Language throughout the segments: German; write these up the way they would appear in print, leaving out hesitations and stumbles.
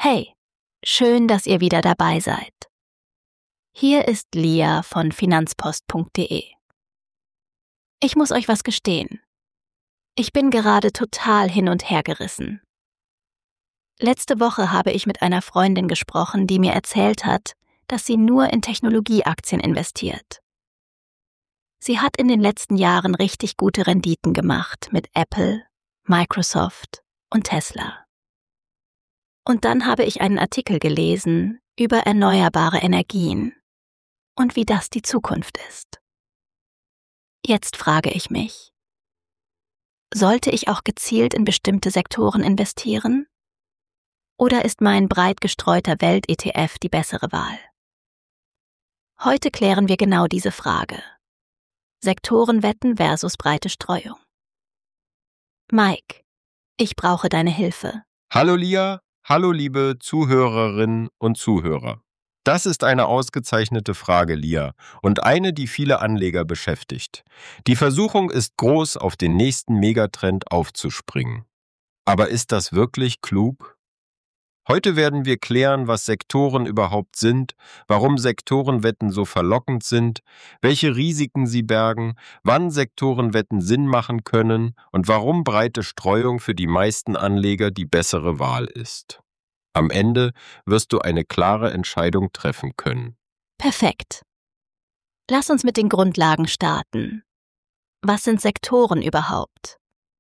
Hey, schön, dass ihr wieder dabei seid. Hier ist Lia von finanzpost.de. Ich muss euch was gestehen. Ich bin gerade total hin und her gerissen. Letzte Woche habe ich mit einer Freundin gesprochen, die mir erzählt hat, dass sie nur in Technologieaktien investiert. Sie hat in den letzten Jahren richtig gute Renditen gemacht mit Apple, Microsoft und Tesla. Und dann habe ich einen Artikel gelesen über erneuerbare Energien und wie das die Zukunft ist. Jetzt frage ich mich, sollte ich auch gezielt in bestimmte Sektoren investieren? Oder ist mein breit gestreuter Welt-ETF die bessere Wahl? Heute klären wir genau diese Frage. Sektorenwetten versus breite Streuung. Mike, ich brauche deine Hilfe. Hallo Lia, hallo liebe Zuhörerinnen und Zuhörer. Das ist eine ausgezeichnete Frage, Lia, und eine, die viele Anleger beschäftigt. Die Versuchung ist groß, auf den nächsten Megatrend aufzuspringen. Aber ist das wirklich klug? Heute werden wir klären, was Sektoren überhaupt sind, warum Sektorenwetten so verlockend sind, welche Risiken sie bergen, wann Sektorenwetten Sinn machen können und warum breite Streuung für die meisten Anleger die bessere Wahl ist. Am Ende wirst du eine klare Entscheidung treffen können. Perfekt. Lass uns mit den Grundlagen starten. Was sind Sektoren überhaupt?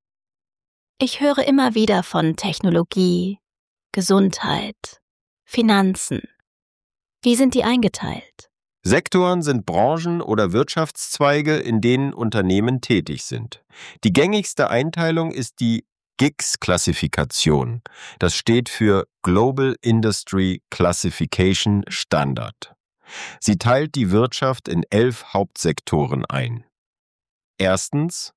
Ich höre immer wieder von Technologie, Gesundheit, Finanzen. Wie sind die eingeteilt? Sektoren sind Branchen oder Wirtschaftszweige, in denen Unternehmen tätig sind. Die gängigste Einteilung ist die GICS-Klassifikation. Das steht für Global Industry Classification Standard. Sie teilt die Wirtschaft in 11 Hauptsektoren ein. Erstens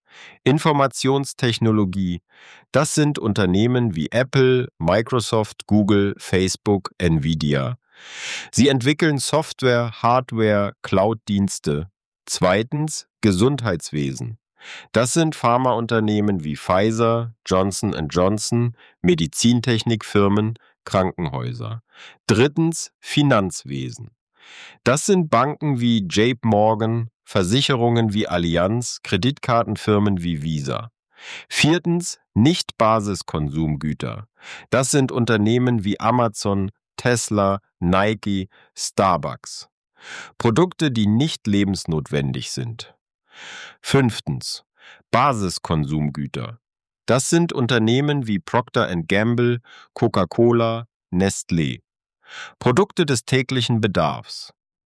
Informationstechnologie. Das sind Unternehmen wie Apple, Microsoft, Google, Facebook, Nvidia. Sie entwickeln Software, Hardware, Cloud-Dienste. Zweitens Gesundheitswesen. Das sind Pharmaunternehmen wie Pfizer, Johnson & Johnson, Medizintechnikfirmen, Krankenhäuser. Drittens Finanzwesen. Das sind Banken wie JP Morgan, Versicherungen wie Allianz, Kreditkartenfirmen wie Visa. Viertens Nicht-Basiskonsumgüter. Das sind Unternehmen wie Amazon, Tesla, Nike, Starbucks. Produkte, die nicht lebensnotwendig sind. Fünftens Basiskonsumgüter. Das sind Unternehmen wie Procter & Gamble, Coca-Cola, Nestlé. Produkte des täglichen Bedarfs.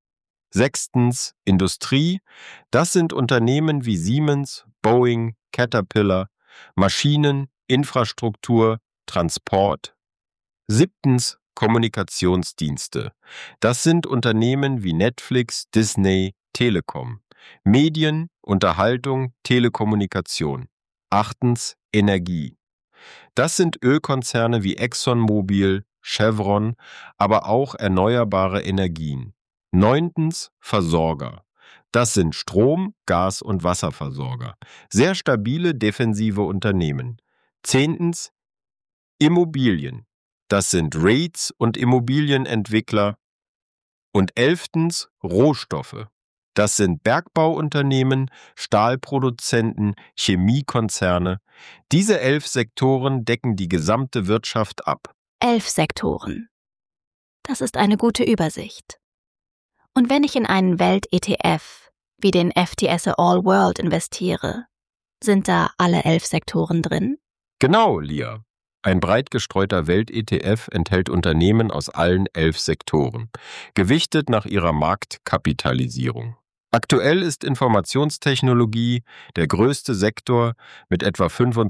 Sechstens Industrie. Das sind Unternehmen wie Siemens, Boeing, Caterpillar, Maschinen, Infrastruktur, Transport. Siebtens Kommunikationsdienste. Das sind Unternehmen wie Netflix, Disney, Telekom. Medien, Unterhaltung, Telekommunikation. Achtens Energie. Das sind Ölkonzerne wie ExxonMobil, Chevron, aber auch erneuerbare Energien. Neuntens Versorger. Das sind Strom-, Gas- und Wasserversorger. Sehr stabile, defensive Unternehmen. Zehntens Immobilien. Das sind REITs und Immobilienentwickler. Und elftens Rohstoffe. Das sind Bergbauunternehmen, Stahlproduzenten, Chemiekonzerne. Diese 11 Sektoren decken die gesamte Wirtschaft ab. 11 Sektoren. Das ist eine gute Übersicht. Und wenn ich in einen Welt-ETF wie den FTSE All World investiere, sind da alle 11 Sektoren drin? Genau, Lia. Ein breit gestreuter Welt-ETF enthält Unternehmen aus allen 11 Sektoren, gewichtet nach ihrer Marktkapitalisierung. Aktuell ist Informationstechnologie der größte Sektor mit etwa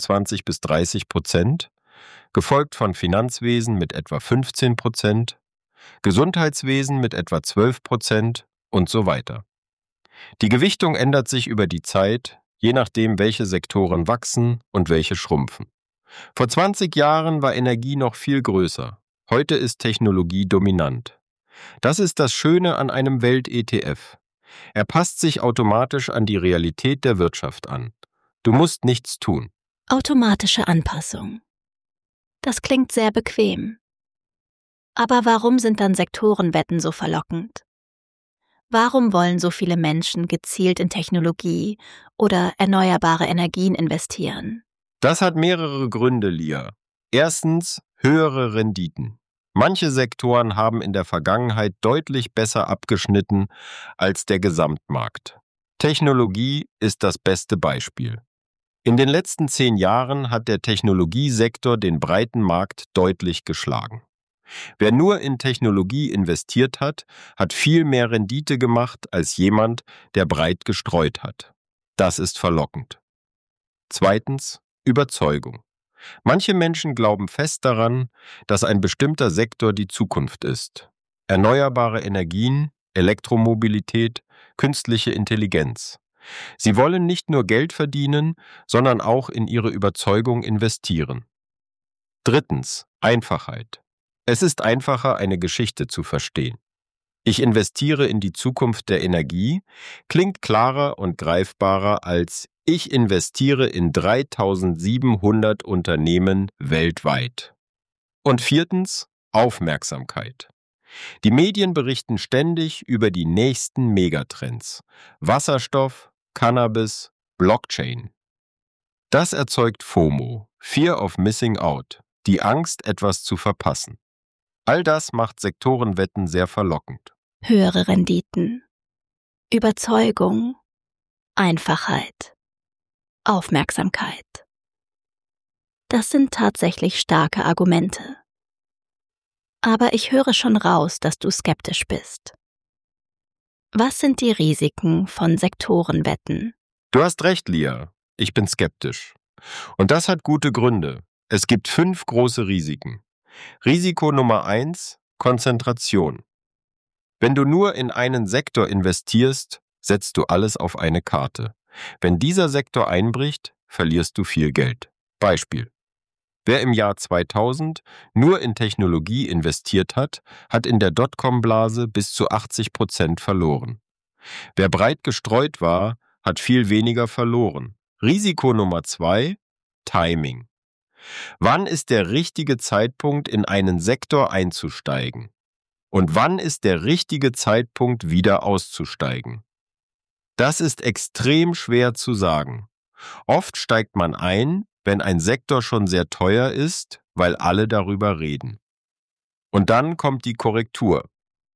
25-30%, gefolgt von Finanzwesen mit etwa 15%, Gesundheitswesen mit etwa 12% und so weiter. Die Gewichtung ändert sich über die Zeit, je nachdem, welche Sektoren wachsen und welche schrumpfen. Vor 20 Jahren war Energie noch viel größer. Heute ist Technologie dominant. Das ist das Schöne an einem Welt-ETF. Er passt sich automatisch an die Realität der Wirtschaft an. Du musst nichts tun. Automatische Anpassung. Das klingt sehr bequem. Aber warum sind dann Sektorenwetten so verlockend? Warum wollen so viele Menschen gezielt in Technologie oder erneuerbare Energien investieren? Das hat mehrere Gründe, Lia. Erstens, höhere Renditen. Manche Sektoren haben in der Vergangenheit deutlich besser abgeschnitten als der Gesamtmarkt. Technologie ist das beste Beispiel. In den letzten 10 Jahren hat der Technologiesektor den breiten Markt deutlich geschlagen. Wer nur in Technologie investiert hat, hat viel mehr Rendite gemacht als jemand, der breit gestreut hat. Das ist verlockend. Zweitens, Überzeugung. Manche Menschen glauben fest daran, dass ein bestimmter Sektor die Zukunft ist. Erneuerbare Energien, Elektromobilität, künstliche Intelligenz. Sie wollen nicht nur Geld verdienen, sondern auch in ihre Überzeugung investieren. Drittens, Einfachheit. Es ist einfacher, eine Geschichte zu verstehen. Ich investiere in die Zukunft der Energie, klingt klarer und greifbarer als ich investiere in 3700 Unternehmen weltweit. Und viertens, Aufmerksamkeit. Die Medien berichten ständig über die nächsten Megatrends. Wasserstoff, Cannabis, Blockchain. Das erzeugt FOMO, Fear of Missing Out, die Angst, etwas zu verpassen. All das macht Sektorenwetten sehr verlockend. Höhere Renditen, Überzeugung, Einfachheit, Aufmerksamkeit. Das sind tatsächlich starke Argumente. Aber ich höre schon raus, dass du skeptisch bist. Was sind die Risiken von Sektorenwetten? Du hast recht, Lia. Ich bin skeptisch. Und das hat gute Gründe. Es gibt 5 große Risiken. Risiko Nummer 1: Konzentration. Wenn du nur in einen Sektor investierst, setzt du alles auf eine Karte. Wenn dieser Sektor einbricht, verlierst du viel Geld. Beispiel: Wer im Jahr 2000 nur in Technologie investiert hat, hat in der Dotcom-Blase bis zu 80% verloren. Wer breit gestreut war, hat viel weniger verloren. Risiko Nummer 2: Timing. Wann ist der richtige Zeitpunkt, in einen Sektor einzusteigen? Und wann ist der richtige Zeitpunkt, wieder auszusteigen? Das ist extrem schwer zu sagen. Oft steigt man ein, wenn ein Sektor schon sehr teuer ist, weil alle darüber reden. Und dann kommt die Korrektur.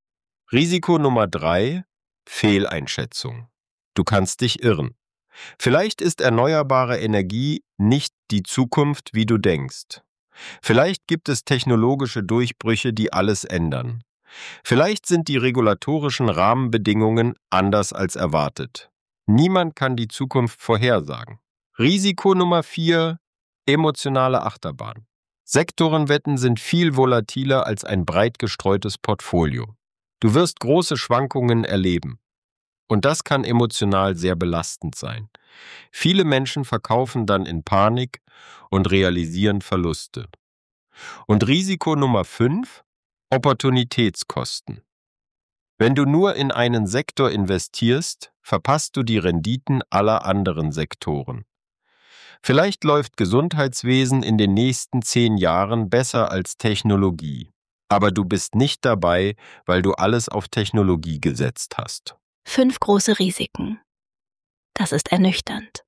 Risiko Nummer 3: Fehleinschätzung. Du kannst dich irren. Vielleicht ist erneuerbare Energie nicht die Zukunft, wie du denkst. Vielleicht gibt es technologische Durchbrüche, die alles ändern. Vielleicht sind die regulatorischen Rahmenbedingungen anders als erwartet. Niemand kann die Zukunft vorhersagen. Risiko Nummer 4: emotionale Achterbahn. Sektorenwetten sind viel volatiler als ein breit gestreutes Portfolio. Du wirst große Schwankungen erleben. Und das kann emotional sehr belastend sein. Viele Menschen verkaufen dann in Panik und realisieren Verluste. Und Risiko Nummer 5: Opportunitätskosten. Wenn du nur in einen Sektor investierst, verpasst du die Renditen aller anderen Sektoren. Vielleicht läuft Gesundheitswesen in den nächsten 10 Jahren besser als Technologie. Aber du bist nicht dabei, weil du alles auf Technologie gesetzt hast. 5 große Risiken. Das ist ernüchternd.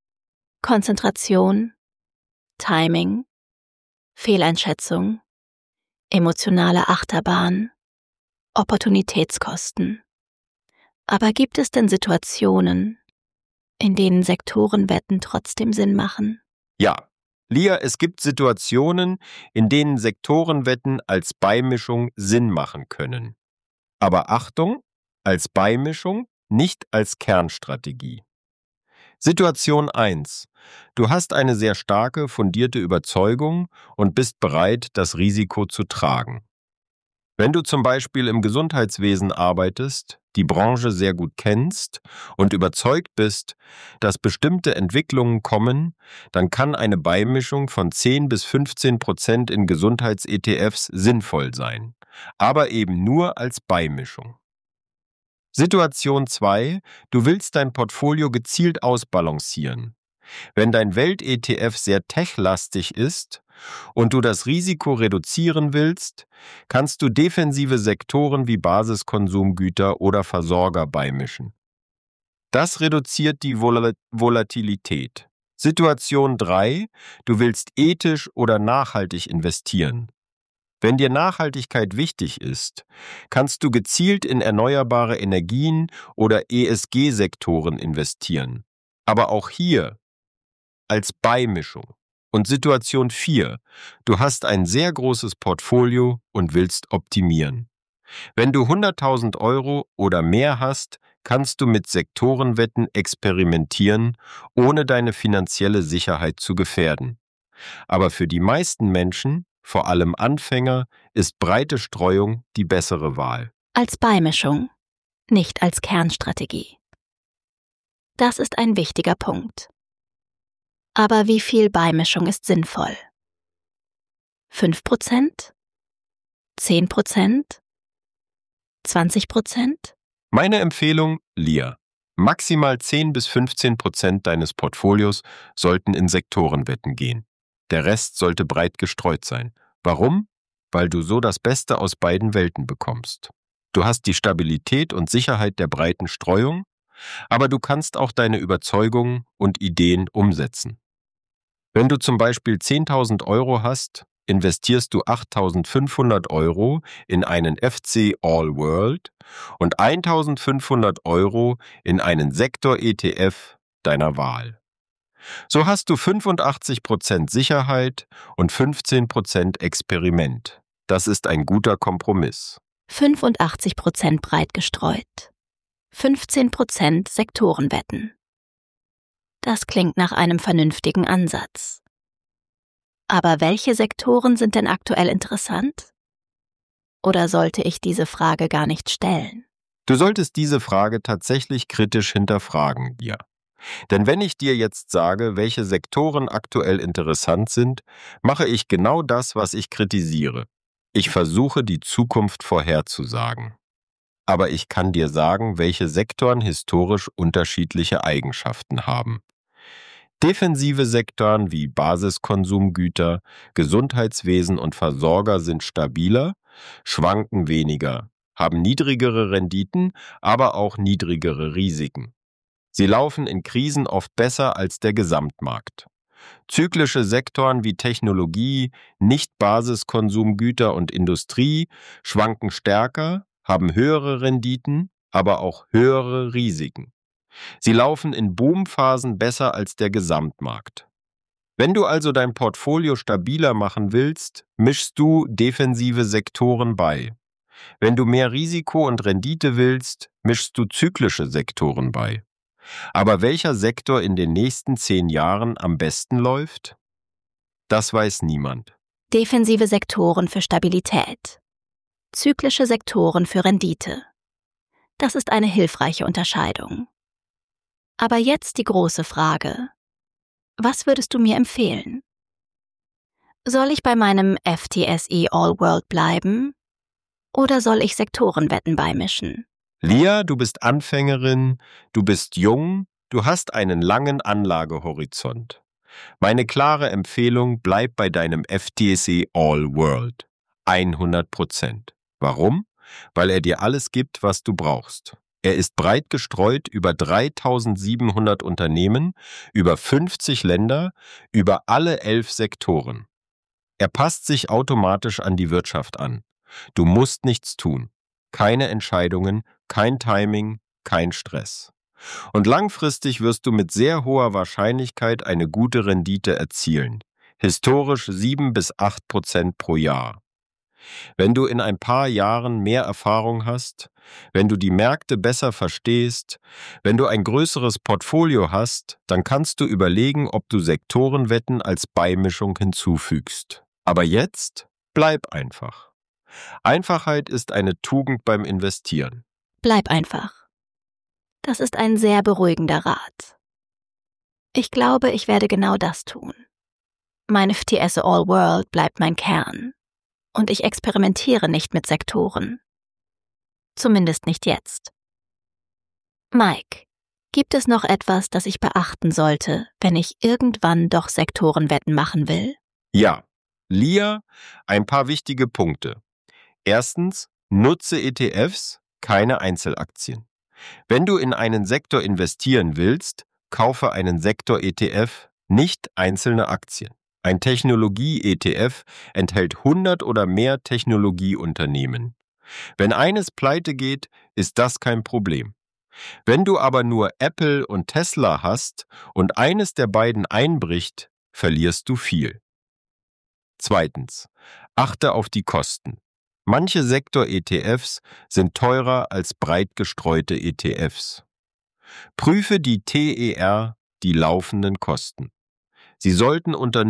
Konzentration, Timing, Fehleinschätzung, emotionale Achterbahn, Opportunitätskosten. Aber gibt es denn Situationen, in denen Sektorenwetten trotzdem Sinn machen? Ja, Lia, es gibt Situationen, in denen Sektorenwetten als Beimischung Sinn machen können. Aber Achtung, als Beimischung, nicht als Kernstrategie. Situation 1. Du hast eine sehr starke, fundierte Überzeugung und bist bereit, das Risiko zu tragen. Wenn du zum Beispiel im Gesundheitswesen arbeitest, die Branche sehr gut kennst und überzeugt bist, dass bestimmte Entwicklungen kommen, dann kann eine Beimischung von 10-15% in Gesundheits-ETFs sinnvoll sein, aber eben nur als Beimischung. Situation 2. Du willst dein Portfolio gezielt ausbalancieren. Wenn dein Welt-ETF sehr techlastig ist und du das Risiko reduzieren willst, kannst du defensive Sektoren wie Basiskonsumgüter oder Versorger beimischen. Das reduziert die Volatilität. Situation 3. Du willst ethisch oder nachhaltig investieren. Wenn dir Nachhaltigkeit wichtig ist, kannst du gezielt in erneuerbare Energien oder ESG-Sektoren investieren. Aber auch hier als Beimischung. Und Situation 4. Du hast ein sehr großes Portfolio und willst optimieren. Wenn du 100.000 € oder mehr hast, kannst du mit Sektorenwetten experimentieren, ohne deine finanzielle Sicherheit zu gefährden. Aber für die meisten Menschen, vor allem Anfänger, ist breite Streuung die bessere Wahl. Als Beimischung, nicht als Kernstrategie. Das ist ein wichtiger Punkt. Aber wie viel Beimischung ist sinnvoll? 5%? 10%? 20%? Meine Empfehlung, Lia. Maximal 10 bis 15% deines Portfolios sollten in Sektorenwetten gehen. Der Rest sollte breit gestreut sein. Warum? Weil du so das Beste aus beiden Welten bekommst. Du hast die Stabilität und Sicherheit der breiten Streuung, aber du kannst auch deine Überzeugungen und Ideen umsetzen. Wenn du zum Beispiel 10.000 € hast, investierst du 8.500 € in einen FC All World und 1.500 € in einen Sektor-ETF deiner Wahl. So hast du 85% Sicherheit und 15% Experiment. Das ist ein guter Kompromiss. 85% breit gestreut. 15% Sektorenwetten. Das klingt nach einem vernünftigen Ansatz. Aber welche Sektoren sind denn aktuell interessant? Oder sollte ich diese Frage gar nicht stellen? Du solltest diese Frage tatsächlich kritisch hinterfragen, Lia. Denn wenn ich dir jetzt sage, welche Sektoren aktuell interessant sind, mache ich genau das, was ich kritisiere. Ich versuche, die Zukunft vorherzusagen. Aber ich kann dir sagen, welche Sektoren historisch unterschiedliche Eigenschaften haben. Defensive Sektoren wie Basiskonsumgüter, Gesundheitswesen und Versorger sind stabiler, schwanken weniger, haben niedrigere Renditen, aber auch niedrigere Risiken. Sie laufen in Krisen oft besser als der Gesamtmarkt. Zyklische Sektoren wie Technologie, Nicht-Basiskonsumgüter und Industrie schwanken stärker, haben höhere Renditen, aber auch höhere Risiken. Sie laufen in Boomphasen besser als der Gesamtmarkt. Wenn du also dein Portfolio stabiler machen willst, mischst du defensive Sektoren bei. Wenn du mehr Risiko und Rendite willst, mischst du zyklische Sektoren bei. Aber welcher Sektor in den nächsten 10 Jahren am besten läuft? Das weiß niemand. Defensive Sektoren für Stabilität. Zyklische Sektoren für Rendite. Das ist eine hilfreiche Unterscheidung. Aber jetzt die große Frage. Was würdest du mir empfehlen? Soll ich bei meinem FTSE All World bleiben? Oder soll ich Sektorenwetten beimischen? Lia, du bist Anfängerin, du bist jung, du hast einen langen Anlagehorizont. Meine klare Empfehlung, bleib bei deinem FTSE All World. 100%. Warum? Weil er dir alles gibt, was du brauchst. Er ist breit gestreut über 3.700 Unternehmen, über 50 Länder, über alle 11 Sektoren. Er passt sich automatisch an die Wirtschaft an. Du musst nichts tun. Keine Entscheidungen, kein Timing, kein Stress. Und langfristig wirst du mit sehr hoher Wahrscheinlichkeit eine gute Rendite erzielen. Historisch 7 bis 8% pro Jahr. Wenn du in ein paar Jahren mehr Erfahrung hast, wenn du die Märkte besser verstehst, wenn du ein größeres Portfolio hast, dann kannst du überlegen, ob du Sektorenwetten als Beimischung hinzufügst. Aber jetzt bleib einfach. Einfachheit ist eine Tugend beim Investieren. Bleib einfach. Das ist ein sehr beruhigender Rat. Ich glaube, ich werde genau das tun. Mein FTSE All World bleibt mein Kern. Und ich experimentiere nicht mit Sektoren. Zumindest nicht jetzt. Mike, Gibt es noch etwas, das ich beachten sollte, wenn ich irgendwann doch Sektorenwetten machen will? Ja, Lia, ein paar wichtige Punkte. Erstens, nutze ETFs, keine Einzelaktien. Wenn du in einen Sektor investieren willst, kaufe einen Sektor-ETF, nicht einzelne Aktien. Ein Technologie-ETF enthält 100 oder mehr Technologieunternehmen. Wenn eines pleite geht, ist das kein Problem. Wenn du aber nur Apple und Tesla hast und eines der beiden einbricht, verlierst du viel. Zweitens, achte auf die Kosten. Manche Sektor-ETFs sind teurer als breit gestreute ETFs. Prüfe die TER, die laufenden Kosten. Sie sollten unter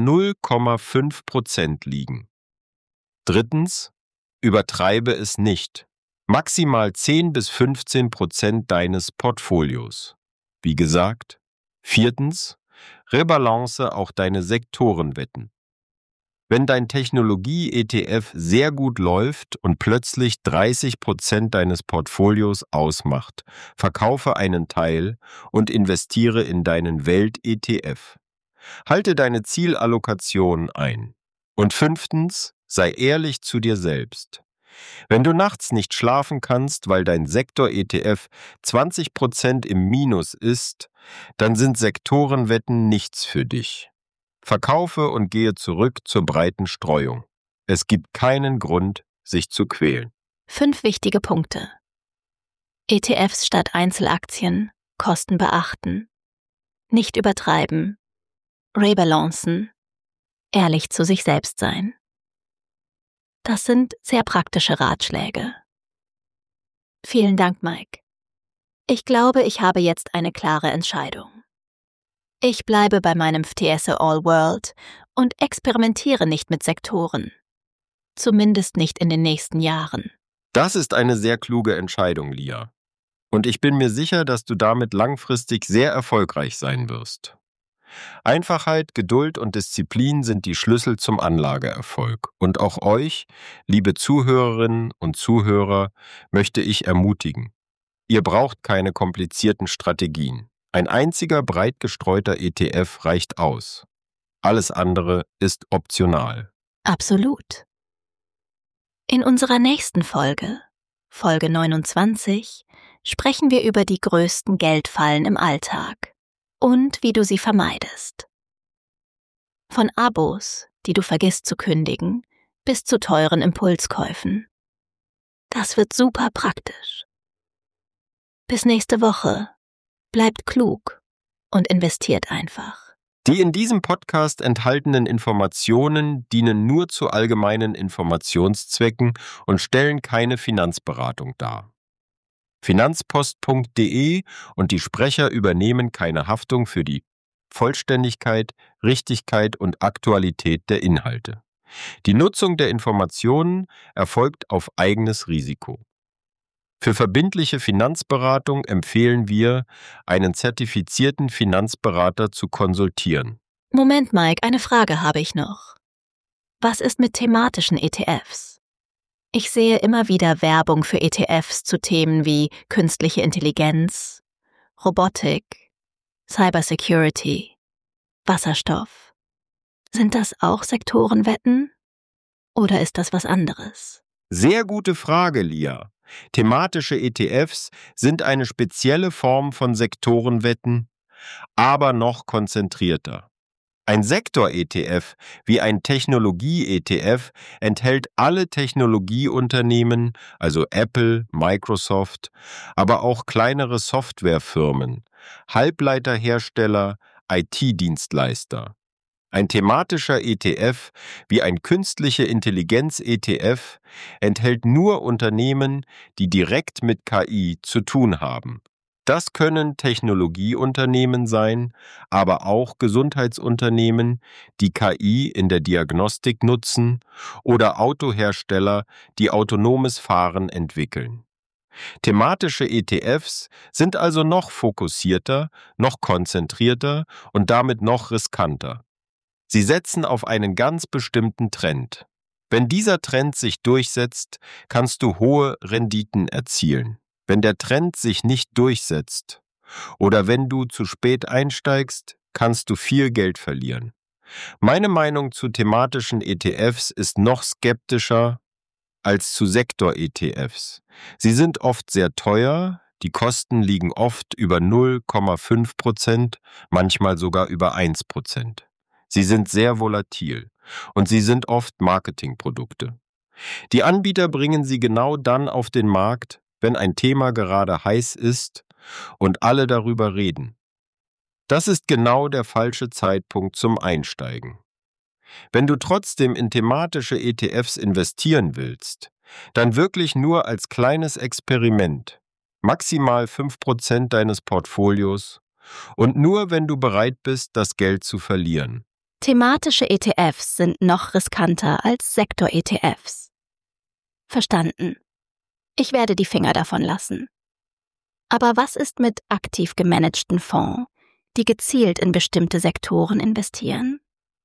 0,5% liegen. Drittens, übertreibe es nicht. Maximal 10 bis 15% deines Portfolios. Wie gesagt. Viertens, rebalance auch deine Sektorenwetten. Wenn dein Technologie-ETF sehr gut läuft und plötzlich 30% deines Portfolios ausmacht, verkaufe einen Teil und investiere in deinen Welt-ETF. Halte deine Zielallokation ein. Und fünftens, sei ehrlich zu dir selbst. Wenn du nachts nicht schlafen kannst, weil dein Sektor-ETF 20% im Minus ist, dann sind Sektorenwetten nichts für dich. Verkaufe und gehe zurück zur breiten Streuung. Es gibt keinen Grund, sich zu quälen. 5 wichtige Punkte. ETFs statt Einzelaktien, Kosten beachten, nicht übertreiben, rebalancen, ehrlich zu sich selbst sein. Das sind sehr praktische Ratschläge. Vielen Dank, Mike. Ich glaube, ich habe jetzt eine klare Entscheidung. Ich bleibe bei meinem FTSE All World und experimentiere nicht mit Sektoren. Zumindest nicht in den nächsten Jahren. Das ist eine sehr kluge Entscheidung, Lia. Und ich bin mir sicher, dass du damit langfristig sehr erfolgreich sein wirst. Einfachheit, Geduld und Disziplin sind die Schlüssel zum Anlageerfolg. Und auch euch, liebe Zuhörerinnen und Zuhörer, möchte ich ermutigen. Ihr braucht keine komplizierten Strategien. Ein einziger breit gestreuter ETF reicht aus. Alles andere ist optional. Absolut. In unserer nächsten Folge, Folge 29, sprechen wir über die größten Geldfallen im Alltag und wie du sie vermeidest. Von Abos, die du vergisst zu kündigen, bis zu teuren Impulskäufen. Das wird super praktisch. Bis nächste Woche. Bleibt klug und investiert einfach. Die in diesem Podcast enthaltenen Informationen dienen nur zu allgemeinen Informationszwecken und stellen keine Finanzberatung dar. Finanzpost.de und die Sprecher übernehmen keine Haftung für die Vollständigkeit, Richtigkeit und Aktualität der Inhalte. Die Nutzung der Informationen erfolgt auf eigenes Risiko. Für verbindliche Finanzberatung empfehlen wir, einen zertifizierten Finanzberater zu konsultieren. Moment, Mike, eine Frage habe ich noch. Was ist mit thematischen ETFs? Ich sehe immer wieder Werbung für ETFs zu Themen wie künstliche Intelligenz, Robotik, Cybersecurity, Wasserstoff. Sind das auch Sektorenwetten? Oder ist das was anderes? Sehr gute Frage, Lia. Thematische ETFs sind eine spezielle Form von Sektorenwetten, aber noch konzentrierter. Ein Sektor-ETF wie ein Technologie-ETF enthält alle Technologieunternehmen, also Apple, Microsoft, aber auch kleinere Softwarefirmen, Halbleiterhersteller, IT-Dienstleister. Ein thematischer ETF wie ein künstliche Intelligenz-ETF enthält nur Unternehmen, die direkt mit KI zu tun haben. Das können Technologieunternehmen sein, aber auch Gesundheitsunternehmen, die KI in der Diagnostik nutzen, oder Autohersteller, die autonomes Fahren entwickeln. Thematische ETFs sind also noch fokussierter, noch konzentrierter und damit noch riskanter. Sie setzen auf einen ganz bestimmten Trend. Wenn dieser Trend sich durchsetzt, kannst du hohe Renditen erzielen. Wenn der Trend sich nicht durchsetzt Oder wenn du zu spät einsteigst, kannst du viel Geld verlieren. Meine Meinung zu thematischen ETFs ist noch skeptischer als zu Sektor-ETFs. Sie sind oft sehr teuer, die Kosten liegen oft über 0,5%, manchmal sogar über 1%. Sie sind sehr volatil und sie sind oft Marketingprodukte. Die Anbieter bringen sie genau dann auf den Markt, wenn ein Thema gerade heiß ist und alle darüber reden. Das ist genau der falsche Zeitpunkt zum Einsteigen. Wenn du trotzdem in thematische ETFs investieren willst, dann wirklich nur als kleines Experiment, maximal 5% deines Portfolios und nur, wenn du bereit bist, das Geld zu verlieren. Thematische ETFs sind noch riskanter als Sektor-ETFs. Verstanden. Ich werde die Finger davon lassen. Aber was ist mit aktiv gemanagten Fonds, die gezielt in bestimmte Sektoren investieren?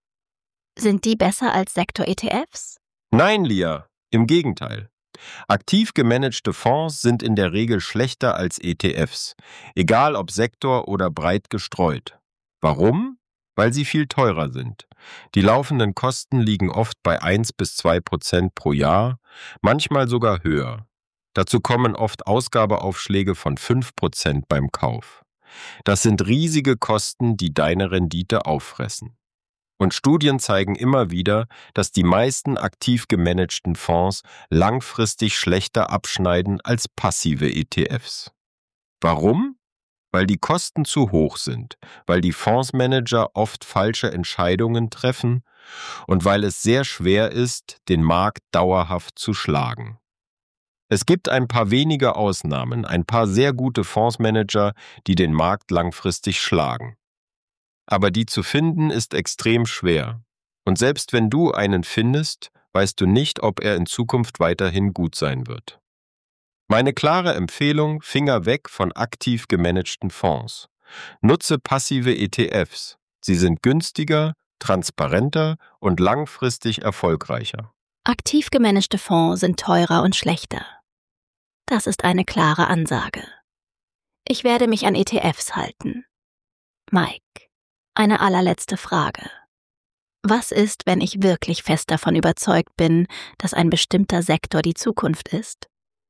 Sind die besser als Sektor-ETFs? Nein, Lia, im Gegenteil. Aktiv gemanagte Fonds sind in der Regel schlechter als ETFs, egal ob Sektor oder breit gestreut. Warum? Weil sie viel teurer sind. Die laufenden Kosten liegen oft bei 1-2% pro Jahr, manchmal sogar höher. Dazu kommen oft Ausgabeaufschläge von 5% beim Kauf. Das sind riesige Kosten, die deine Rendite auffressen. Und Studien zeigen immer wieder, dass die meisten aktiv gemanagten Fonds langfristig schlechter abschneiden als passive ETFs. Warum? Weil die Kosten zu hoch sind, weil die Fondsmanager oft falsche Entscheidungen treffen und weil es sehr schwer ist, den Markt dauerhaft zu schlagen. Es gibt ein paar wenige Ausnahmen, ein paar sehr gute Fondsmanager, die den Markt langfristig schlagen. Aber die zu finden ist extrem schwer. Und selbst wenn du einen findest, weißt du nicht, ob er in Zukunft weiterhin gut sein wird. Meine klare Empfehlung: Finger weg von aktiv gemanagten Fonds. Nutze passive ETFs. Sie sind günstiger, transparenter und langfristig erfolgreicher. Aktiv gemanagte Fonds sind teurer und schlechter. Das ist eine klare Ansage. Ich werde mich an ETFs halten. Mike, eine allerletzte Frage. Was ist, wenn ich wirklich fest davon überzeugt bin, dass ein bestimmter Sektor die Zukunft ist?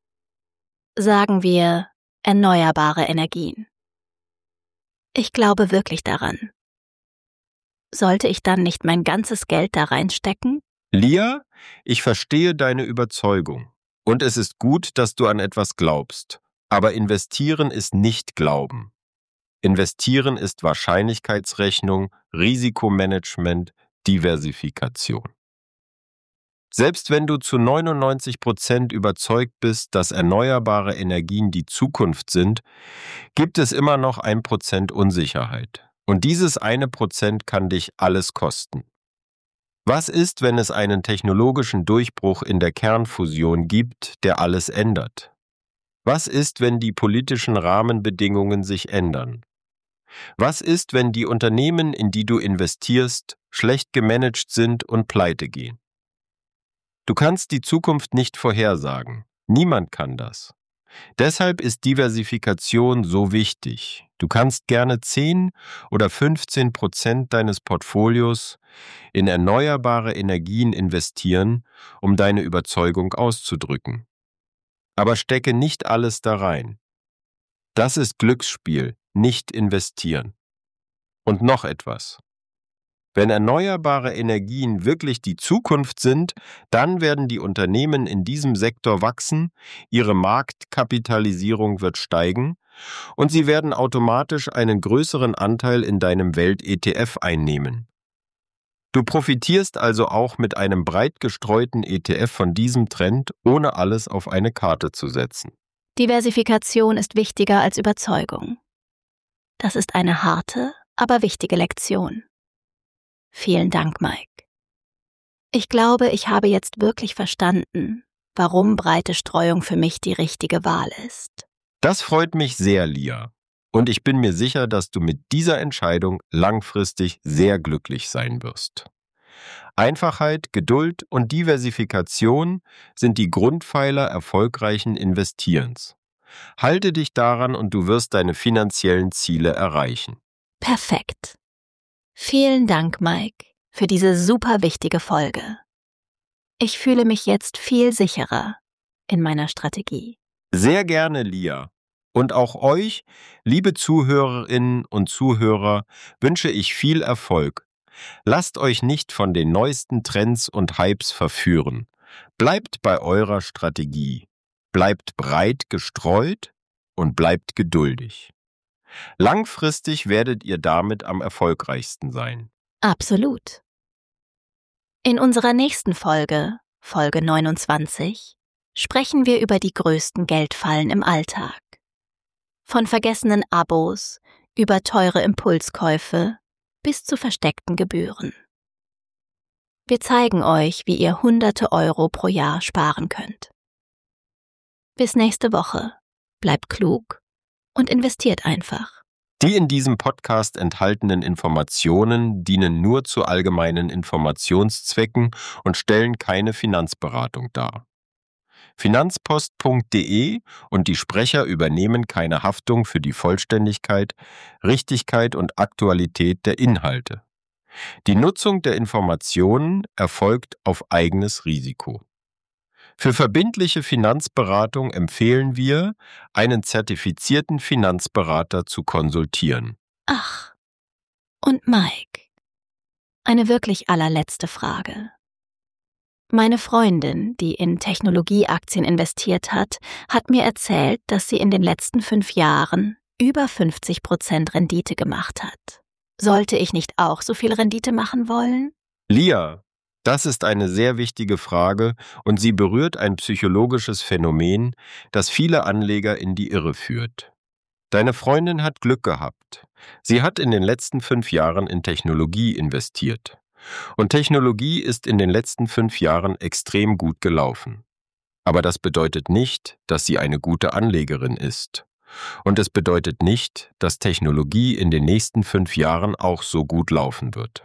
Sagen wir erneuerbare Energien. Ich glaube wirklich daran. Sollte ich dann nicht mein ganzes Geld da reinstecken? Lia, ich verstehe deine Überzeugung. Und es ist gut, dass du an etwas glaubst. Aber investieren ist nicht Glauben. Investieren ist Wahrscheinlichkeitsrechnung, Risikomanagement, Diversifikation. Selbst wenn du zu 99% überzeugt bist, dass erneuerbare Energien die Zukunft sind, gibt es immer noch 1% Unsicherheit. Und dieses 1% kann dich alles kosten. Was ist, wenn es einen technologischen Durchbruch in der Kernfusion gibt, der alles ändert? Was ist, wenn die politischen Rahmenbedingungen sich ändern? Was ist, wenn die Unternehmen, in die du investierst, schlecht gemanagt sind und pleite gehen? Du kannst die Zukunft nicht vorhersagen. Niemand kann das. Deshalb ist Diversifikation so wichtig. Du kannst gerne 10 oder 15% deines Portfolios in erneuerbare Energien investieren, um deine Überzeugung auszudrücken. Aber stecke nicht alles da rein. Das ist Glücksspiel, nicht investieren. Und noch etwas. Wenn erneuerbare Energien wirklich die Zukunft sind, dann werden die Unternehmen in diesem Sektor wachsen, ihre Marktkapitalisierung wird steigen und sie werden automatisch einen größeren Anteil in deinem Welt-ETF einnehmen. Du profitierst also auch mit einem breit gestreuten ETF von diesem Trend, ohne alles auf eine Karte zu setzen. Diversifikation ist wichtiger als Überzeugung. Das ist eine harte, aber wichtige Lektion. Vielen Dank, Mike. Ich glaube, ich habe jetzt wirklich verstanden, warum breite Streuung für mich die richtige Wahl ist. Das freut mich sehr, Lia. Und ich bin mir sicher, dass du mit dieser Entscheidung langfristig sehr glücklich sein wirst. Einfachheit, Geduld und Diversifikation sind die Grundpfeiler erfolgreichen Investierens. Halte dich daran und du wirst deine finanziellen Ziele erreichen. Perfekt. Vielen Dank, Mike, für diese super wichtige Folge. Ich fühle mich jetzt viel sicherer in meiner Strategie. Sehr gerne, Lia. Und auch euch, liebe Zuhörerinnen und Zuhörer, wünsche ich viel Erfolg. Lasst euch nicht von den neuesten Trends und Hypes verführen. Bleibt bei eurer Strategie. Bleibt breit gestreut und bleibt geduldig. Langfristig werdet ihr damit am erfolgreichsten sein. Absolut. In unserer nächsten Folge, Folge 29, sprechen wir über die größten Geldfallen im Alltag. Von vergessenen Abos über teure Impulskäufe bis zu versteckten Gebühren. Wir zeigen euch, wie ihr Hunderte Euro pro Jahr sparen könnt. Bis nächste Woche. Bleibt klug und investiert einfach. Die in diesem Podcast enthaltenen Informationen dienen nur zu allgemeinen Informationszwecken und stellen keine Finanzberatung dar. Finanzpost.de und die Sprecher übernehmen keine Haftung für die Vollständigkeit, Richtigkeit und Aktualität der Inhalte. Die Nutzung der Informationen erfolgt auf eigenes Risiko. Für verbindliche Finanzberatung empfehlen wir, einen zertifizierten Finanzberater zu konsultieren. Ach, und Mike, eine wirklich allerletzte Frage. Meine Freundin, die in Technologieaktien investiert hat mir erzählt, dass sie in den letzten 5 Jahren über 50% Rendite gemacht hat. Sollte ich nicht auch so viel Rendite machen wollen? Lia, das ist eine sehr wichtige Frage und sie berührt ein psychologisches Phänomen, das viele Anleger in die Irre führt. Deine Freundin hat Glück gehabt. Sie hat in den letzten 5 Jahren in Technologie investiert. Und Technologie ist in den letzten 5 Jahren extrem gut gelaufen. Aber das bedeutet nicht, dass sie eine gute Anlegerin ist. Und es bedeutet nicht, dass Technologie in den nächsten 5 Jahren auch so gut laufen wird.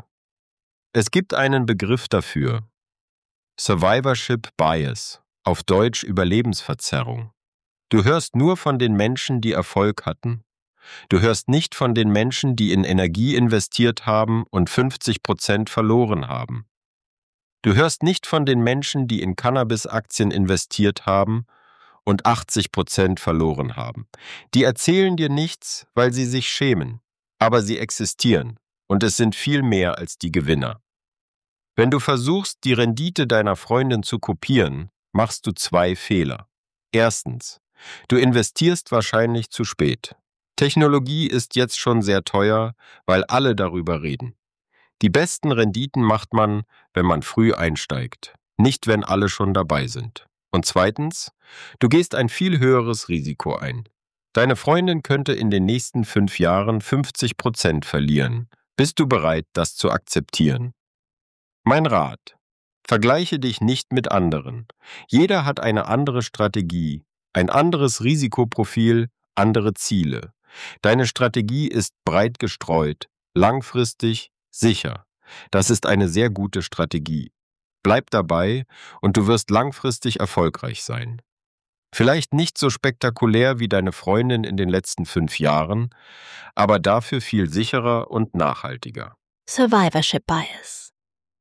Es gibt einen Begriff dafür: Survivorship Bias, auf Deutsch Überlebensverzerrung. Du hörst nur von den Menschen, die Erfolg hatten. Du hörst nicht von den Menschen, die in Energie investiert haben und 50% verloren haben. Du hörst nicht von den Menschen, die in Cannabis-Aktien investiert haben und 80% verloren haben. Die erzählen dir nichts, weil sie sich schämen, aber sie existieren und es sind viel mehr als die Gewinner. Wenn du versuchst, die Rendite deiner Freundin zu kopieren, machst du 2 Fehler. Erstens, du investierst wahrscheinlich zu spät. Technologie ist jetzt schon sehr teuer, weil alle darüber reden. Die besten Renditen macht man, wenn man früh einsteigt, nicht wenn alle schon dabei sind. Und zweitens, du gehst ein viel höheres Risiko ein. Deine Freundin könnte in den nächsten 5 Jahren 50% verlieren. Bist du bereit, das zu akzeptieren? Mein Rat: Vergleiche dich nicht mit anderen. Jeder hat eine andere Strategie, ein anderes Risikoprofil, andere Ziele. Deine Strategie ist breit gestreut, langfristig, sicher. Das ist eine sehr gute Strategie. Bleib dabei und du wirst langfristig erfolgreich sein. Vielleicht nicht so spektakulär wie deine Freundin in den letzten 5 Jahren, aber dafür viel sicherer und nachhaltiger. Survivorship Bias.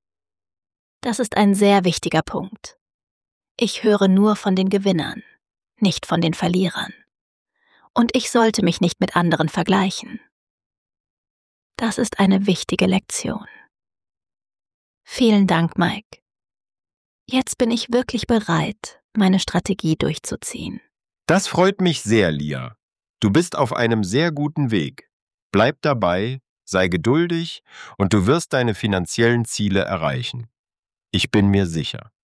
Das ist ein sehr wichtiger Punkt. Ich höre nur von den Gewinnern, nicht von den Verlierern. Und ich sollte mich nicht mit anderen vergleichen. Das ist eine wichtige Lektion. Vielen Dank, Mike. Jetzt bin ich wirklich bereit, meine Strategie durchzuziehen. Das freut mich sehr, Lia. Du bist auf einem sehr guten Weg. Bleib dabei, sei geduldig und du wirst deine finanziellen Ziele erreichen. Ich bin mir sicher.